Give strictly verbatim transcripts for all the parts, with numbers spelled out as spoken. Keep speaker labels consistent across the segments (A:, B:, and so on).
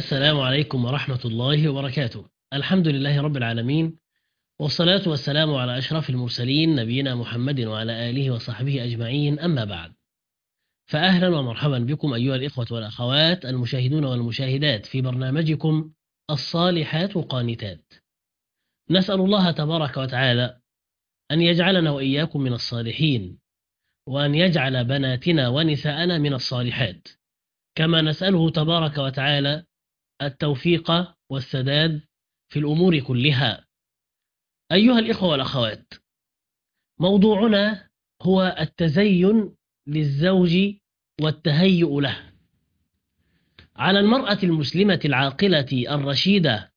A: السلام عليكم ورحمة الله وبركاته. الحمد لله رب العالمين، والصلاة والسلام على أشرف المرسلين نبينا محمد وعلى آله وصحبه أجمعين، أما بعد. فأهلا ومرحبا بكم أيها الإخوة والأخوات المشاهدون والمشاهدات في برنامجكم الصالحات قانتات. نسأل الله تبارك وتعالى أن يجعلنا وإياكم من الصالحين، وأن يجعل بناتنا ونساءنا من الصالحات، كما نسأله تبارك وتعالى التوفيق والسداد في الأمور كلها. أيها الإخوة والأخوات، موضوعنا هو التزين للزوج والتهيؤ له. على المرأة المسلمة العاقلة الرشيدة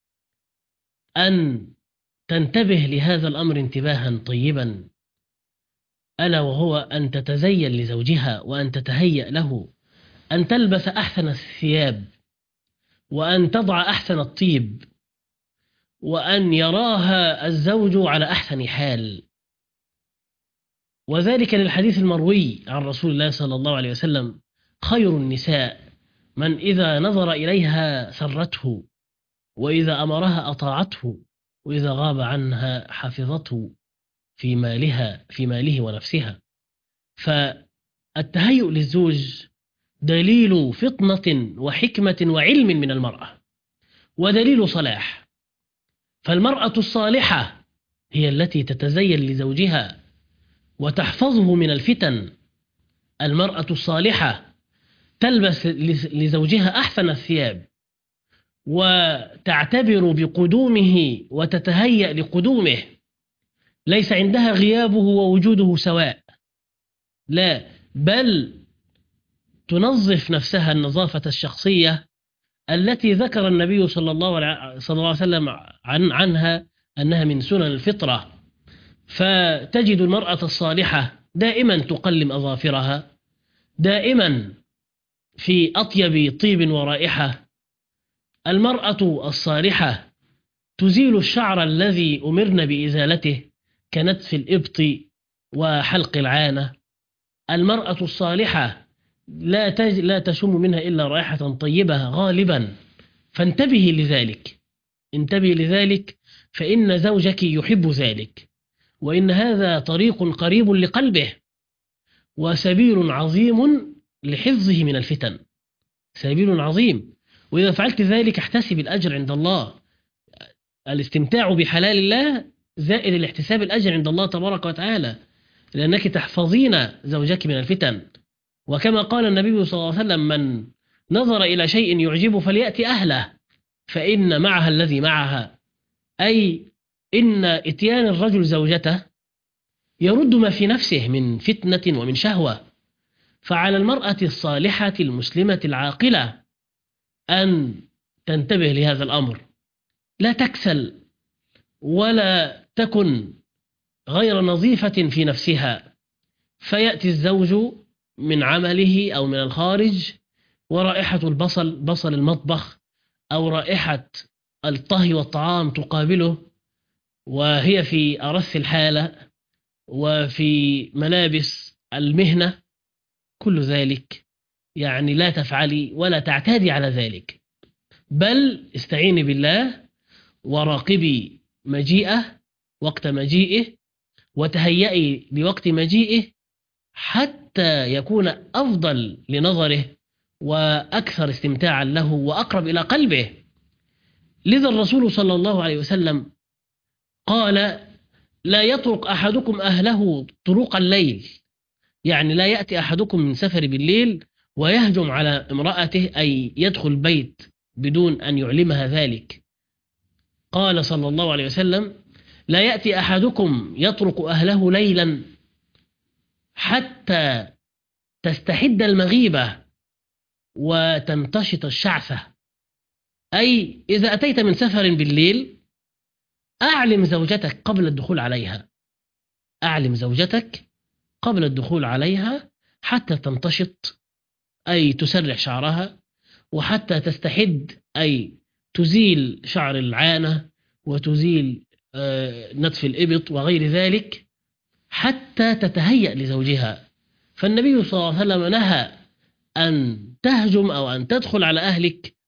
A: أن تنتبه لهذا الأمر انتباها طيبا، ألا وهو أن تتزين لزوجها وأن تتهيأ له، أن تلبس أحسن الثياب، وأن تضع أحسن الطيب، وأن يراها الزوج على أحسن حال. وذلك للحديث المروي عن رسول الله صلى الله عليه وسلم: خير النساء من إذا نظر إليها سرته، وإذا أمرها أطاعته، وإذا غاب عنها حفظته في مالها في ماله ونفسها. فالتهيؤ للزوج دليل فطنة وحكمة وعلم من المرأة، ودليل صلاح. فالمرأة الصالحة هي التي تتزين لزوجها وتحفظه من الفتن. المرأة الصالحة تلبس لزوجها أحسن الثياب، وتعتبر بقدومه وتتهيأ لقدومه. ليس عندها غيابه ووجوده سواء، لا، بل تنظف نفسها النظافة الشخصية التي ذكر النبي صلى الله عليه وسلم عن عنها أنها من سنن الفطرة. فتجد المرأة الصالحة دائما تقلم أظافرها، دائما في أطيب طيب ورائحة. المرأة الصالحة تزيل الشعر الذي أمرن بإزالته كنتف الإبط وحلق العانة. المرأة الصالحة لا تج... لا تشم منها إلا رائحة طيبة غالبا. فانتبهي لذلك، انتبهي لذلك، فإن زوجك يحب ذلك، وإن هذا طريق قريب لقلبه، وسبيل عظيم لحفظه من الفتن، سبيل عظيم. وإذا فعلت ذلك احتسب الأجر عند الله. الاستمتاع بحلال الله زائد الاحتساب الأجر عند الله تبارك وتعالى، لأنك تحفظين زوجك من الفتن. وكما قال النبي صلى الله عليه وسلم: من نظر إلى شيء يعجبه فليأتي أهله، فإن معها الذي معها. أي إن إتيان الرجل زوجته يرد ما في نفسه من فتنة ومن شهوة. فعلى المرأة الصالحة المسلمة العاقلة أن تنتبه لهذا الأمر، لا تكسل ولا تكن غير نظيفة في نفسها. فيأتي الزوج من عمله أو من الخارج ورائحة البصل بصل المطبخ أو رائحة الطهي والطعام تقابله، وهي في أرث الحالة وفي ملابس المهنة. كل ذلك يعني لا تفعلي ولا تعتادي على ذلك، بل استعيني بالله وراقبي مجيئه وقت مجيئه، وتهيئي لوقت مجيئه حتى يكون أفضل لنظره وأكثر استمتاعا له وأقرب إلى قلبه. لذا الرسول صلى الله عليه وسلم قال: لا يطرق أحدكم أهله طرق الليل، يعني لا يأتي أحدكم من سفر بالليل ويهجم على امرأته، أي يدخل البيت بدون أن يعلمها ذلك. قال صلى الله عليه وسلم: لا يأتي أحدكم يطرق أهله ليلا حتى تستحد المغيبة وتنتشط الشعثة. أي إذا أتيت من سفر بالليل أعلم زوجتك قبل الدخول عليها، أعلم زوجتك قبل الدخول عليها حتى تنتشط، أي تسرح شعرها، وحتى تستحد، أي تزيل شعر العانة وتزيل نتف الإبط وغير ذلك، حتى تتهيأ لزوجها. فالنبي صلى الله عليه وسلم نهى أن تهجم أو أن تدخل على أهلك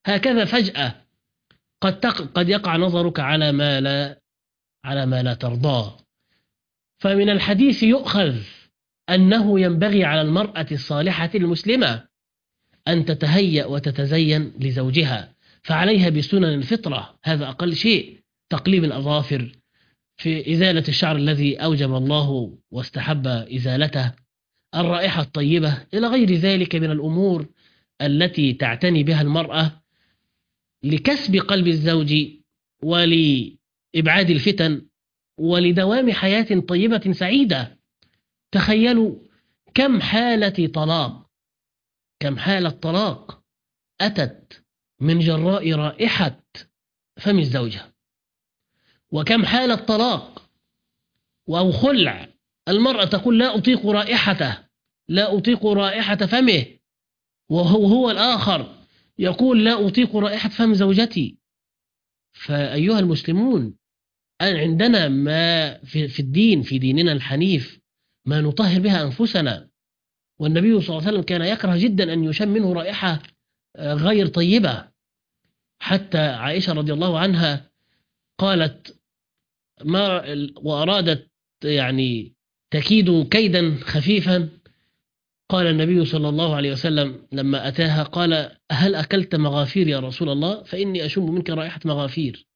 A: هكذا فجأة قد تق... قد يقع نظرك على ما لا على ما لا ترضاه. فمن الحديث يؤخذ أنه ينبغي على المرأة الصالحة المسلمة أن تتهيأ وتتزين لزوجها، فعليها بسنن الفطرة، هذا أقل شيء، تقليم الأظافر، في إزالة الشعر الذي أوجب الله واستحب إزالته، الرائحة الطيبة، إلى غير ذلك من الأمور التي تعتني بها المرأة لكسب قلب الزوج ولإبعاد الفتن ولدوام حياة طيبة سعيدة. تخيلوا كم حالة طلاق كم حالة طلاق أتت من جراء رائحة فم الزوجة، وكم حالة طلاق أو خلع المرأة تقول لا أطيق رائحته، لا أطيق رائحة فمه، وهو هو الآخر يقول لا أطيق رائحة فم زوجتي. فأيها المسلمون، عندنا ما في الدين، في ديننا الحنيف، ما نطهر بها أنفسنا. والنبي صلى الله عليه وسلم كان يكره جدا أن يشم منه رائحة غير طيبة، حتى عائشة رضي الله عنها قالت ما وأرادت يعني تكيد كيدا خفيفا، قال النبي صلى الله عليه وسلم لما أتاها قال هل أكلت مغافير يا رسول الله؟ فإني أشم منك رائحة مغافير.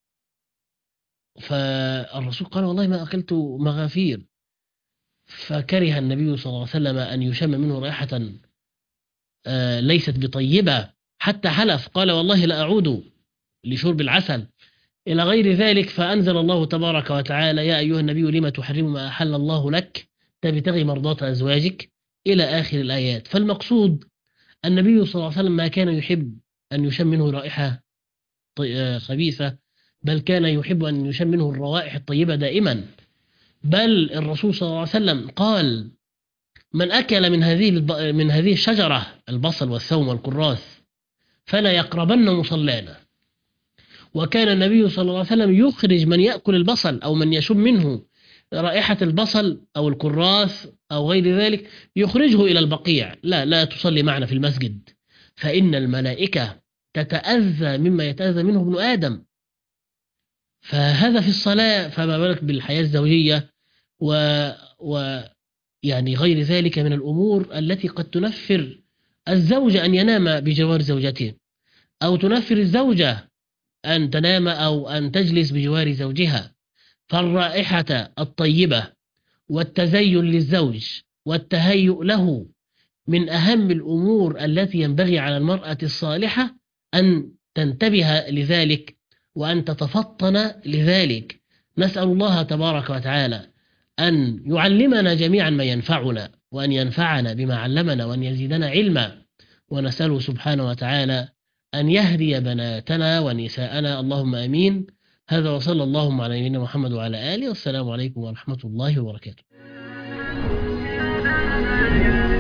A: فالرسول قال والله ما أكلت مغافير. فكره النبي صلى الله عليه وسلم أن يشم منه رائحة ليست بطيبة، حتى حلف قال والله لا أعود لشرب العسل، إلى غير ذلك. فأنزل الله تبارك وتعالى يا أيها النبي لما تحرم ما أحل الله لك تبتغي مرضات أزواجك إلى آخر الآيات. فالمقصود النبي صلى الله عليه وسلم ما كان يحب أن يشم منه رائحة خبيثة، بل كان يحب أن يشم منه الروائح الطيبة دائما. بل الرسول صلى الله عليه وسلم قال من أكل من هذه من هذه الشجرة البصل والثوم والكراث فلا يقربن مصلانا. وكان النبي صلى الله عليه وسلم يخرج من يأكل البصل أو من يشم منه رائحة البصل أو الكراث أو غير ذلك يخرجه إلى البقيع، لا لا تصلي معنا في المسجد، فإن الملائكة تتأذى مما يتأذى منه ابن آدم. فهذا في الصلاة، فما بالك بالحياة الزوجية و, و يعني غير ذلك من الأمور التي قد تنفر الزوج أن ينام بجوار زوجته، أو تنفر الزوجة أن تنام أو أن تجلس بجوار زوجها. فالرائحة الطيبة والتزين للزوج والتهيؤ له من أهم الأمور التي ينبغي على المرأة الصالحة أن تنتبه لذلك وأن تتفطن لذلك. نسأل الله تبارك وتعالى أن يعلمنا جميعا ما ينفعنا، وأن ينفعنا بما علمنا، وأن يزيدنا علما. ونسأله سبحانه وتعالى أن يهدي بناتنا ونساءنا، اللهم آمين. هذا وصلى اللهم على نبينا محمد وعلى آله، والسلام عليكم ورحمة الله وبركاته.